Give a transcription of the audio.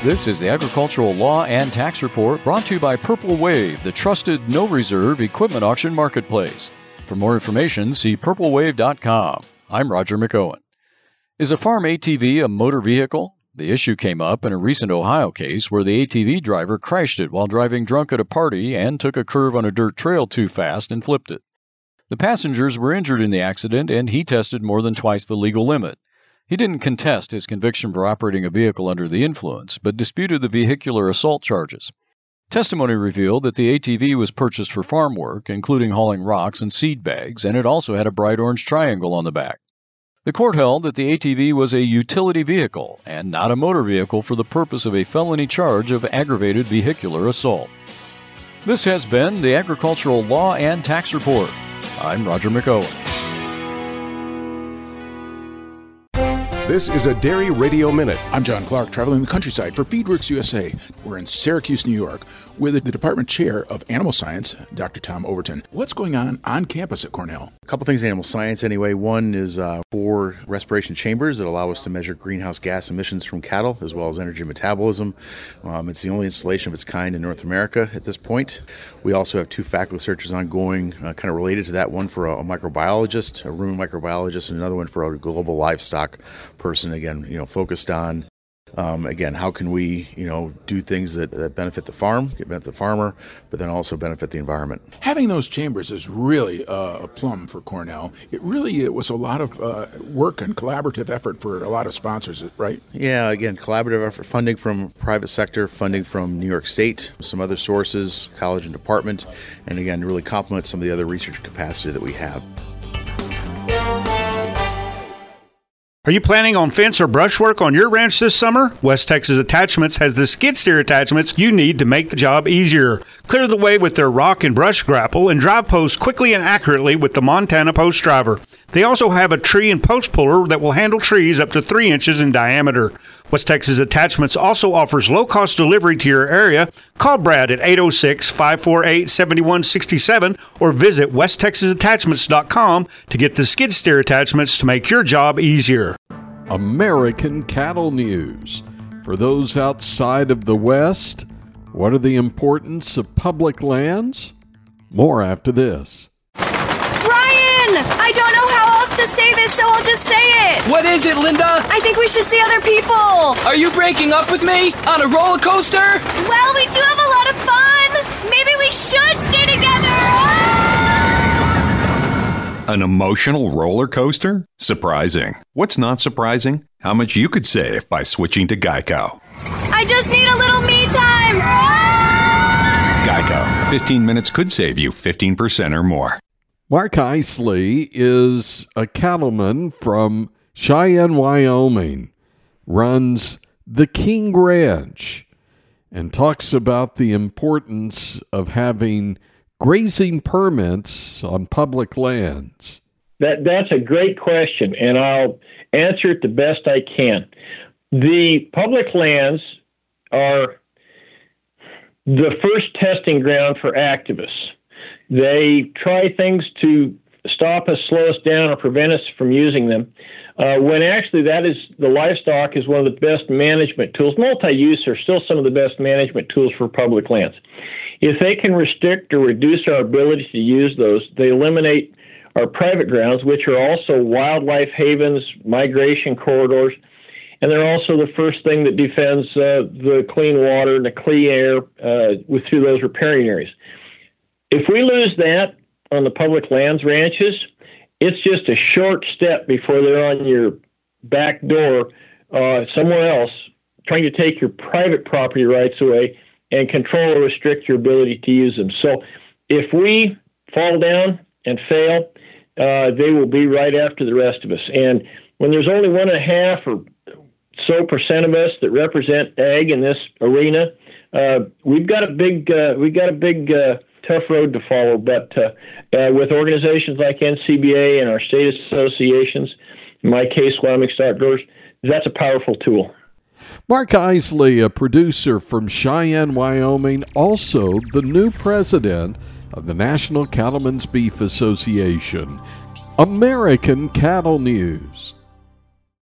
This is the Agricultural Law and Tax Report brought to you by Purple Wave, the trusted no-reserve equipment auction marketplace. For more information, see purplewave.com. I'm Roger McOwen. Is a farm ATV a motor vehicle? The issue came up in a recent Ohio case where the ATV driver crashed it while driving drunk at a party and took a curve on a dirt trail too fast and flipped it. The passengers were injured in the accident, and he tested more than twice the legal limit. He didn't contest his conviction for operating a vehicle under the influence, but disputed the vehicular assault charges. Testimony revealed that the ATV was purchased for farm work, including hauling rocks and seed bags, and it also had a bright orange triangle on the back. The court held that the ATV was a utility vehicle and not a motor vehicle for the purpose of a felony charge of aggravated vehicular assault. This has been the Agricultural Law and Tax Report. I'm Roger McOwen. This is a Dairy Radio Minute. I'm John Clark, traveling the countryside for FeedWorks USA. We're in Syracuse, New York, with the Department Chair of Animal Science, Dr. Tom Overton. What's going on campus at Cornell? A couple things in animal science anyway. One is 4 respiration chambers that allow us to measure greenhouse gas emissions from cattle as well as energy metabolism. It's the only installation of its kind in North America at this point. We also have 2 faculty searches ongoing, kind of related to that, one for a microbiologist, a rumen microbiologist, and another one for a global livestock person, again, focused on how can we, do things that benefit the farm, benefit the farmer, but then also benefit the environment. Having those chambers is really a plum for Cornell. It was a lot of work and collaborative effort for a lot of sponsors, right? Yeah, again, collaborative effort, funding from private sector, funding from New York State, some other sources, college and department, and again, really complement some of the other research capacity that we have. Are you planning on fence or brushwork on your ranch this summer? West Texas Attachments has the skid steer attachments you need to make the job easier. Clear the way with their rock and brush grapple and drive posts quickly and accurately with the Montana Post Driver. They also have a tree and post puller that will handle trees up to 3 inches in diameter. West Texas Attachments also offers low-cost delivery to your area. Call Brad at 806-548-7167 or visit westtexasattachments.com to get the skid steer attachments to make your job easier. American Cattle News. For those outside of the West, what are the importance of public lands? More after this. I don't know how else to say this, so I'll just say it. What is it, Linda? I think we should see other people. Are you breaking up with me? On a roller coaster? Well, we do have a lot of fun. Maybe we should stay together. An emotional roller coaster? Surprising. What's not surprising? How much you could save by switching to Geico. I just need a little me time. Geico. 15 minutes could save you 15% or more. Mark Isley is a cattleman from Cheyenne, Wyoming, runs the King Ranch, and talks about the importance of having grazing permits on public lands. That's a great question, and I'll answer it the best I can. The public lands are the first testing ground for activists. They try things to stop us, slow us down, or prevent us from using them, when actually the livestock is one of the best management tools. Multi-use are still some of the best management tools for public lands. If they can restrict or reduce our ability to use those, they eliminate our private grounds, which are also wildlife havens, migration corridors, and they're also the first thing that defends the clean water and the clean air through those riparian areas. If we lose that on the public lands ranches, it's just a short step before they're on your back door somewhere else, trying to take your private property rights away and control or restrict your ability to use them. So if we fall down and fail, they will be right after the rest of us. And when there's only 1.5% or so of us that represent ag in this arena, we've got a big tough road to follow, but with organizations like NCBA and our state associations, in my case, Wyoming Stock Growers, that's a powerful tool. Mark Isley, a producer from Cheyenne, Wyoming, also the new president of the National Cattlemen's Beef Association. American Cattle News.